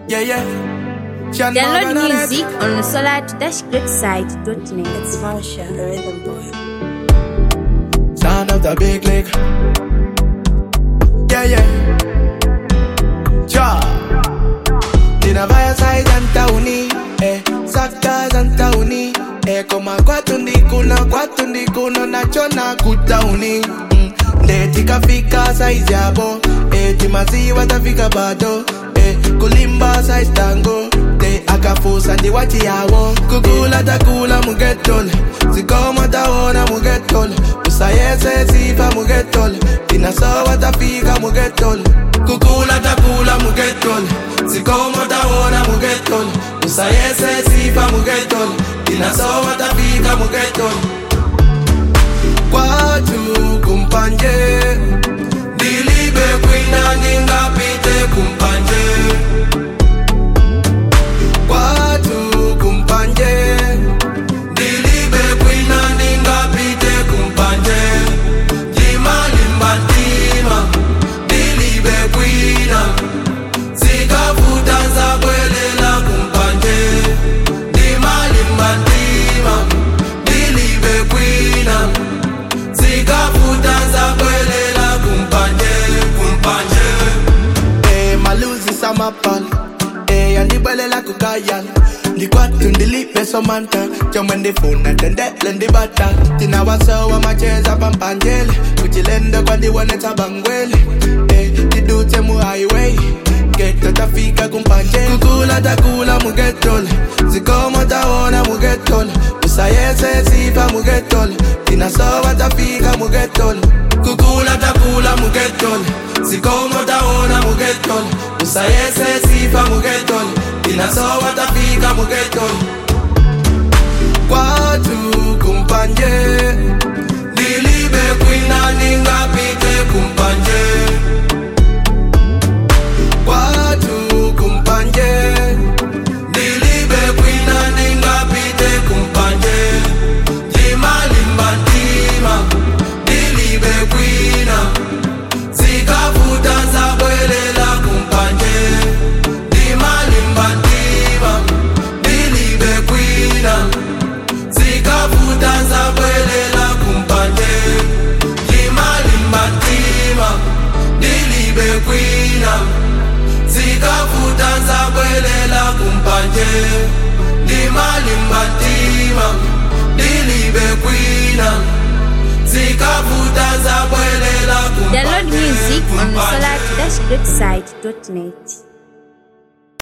Yeah, yeah. Download music on the solar-greatside.net. It's Marsha, the rhythm boy. Sound of the big league. Yeah, yeah. Cha. Nina vaya size antauni. Saka antauni. Koma kwatu ndikuno nachona kutauni. Ndeti kafika size yabo. Timaziwa tafika bado. Kulimba size tango. Akafusa ndi wati yawo. Kukula takula mugetole. Sikoma taona mugetole. Usayese sifa mugetole. Inasawa tafika mugetole. Kukula takula mugetole. Sikoma taona mugetole. Usayese sifa mugetole. Inasawa tafika mugetole. Kwatu kumpanje. Dilibe kwina ninga pite kumpanje. Kwatu kumpanje. Dilibe kwina ninga pite kumpanje. Jima limbatima. Dilibe kwina. Sikafuta zabwelela kumpanje. Jima limbatima. Dilibe kwina. Sikafuta zabwelela kumpanje. Kumpanje. Maluzi samapal. Andibwelela kukayal. Ndikwatu ndilipe somanta. Chomwende funa tendele ndibata. Tina wasowa macheza pampanjele. Kuchilende kwa diwane tabangwele. Tidute mu highway. Geto tafika kumpanje. Kukula takula mugetole. Zikomo taona mugetole. Usayese sifa mugetole. Tina sowa tafika mugetole. Kukula takula mugetole. Zikomo taona mugetole. Usayese sifa mugetole. Tina sowa tafika mugetole. Kwatu kumpanje. Dilibe kwina ninga pite kumpanje. Kwatu kumpanje. Dilibe kwina ninga pite kumpanje. Jima limbatima. Dilibe kwina. Sikafuta zabwelela kumpanje. Jima limbatima. Dilibe kwina. Sikafuta zabwelela kumpanje. Jima limbatima. Dilibe kwina. Sikafuta zabwelela kumpanje. Jima limbatima. Dilibe kwina. Sikafuta zabwelela kumpanje. Download music on the solar-greatside.net.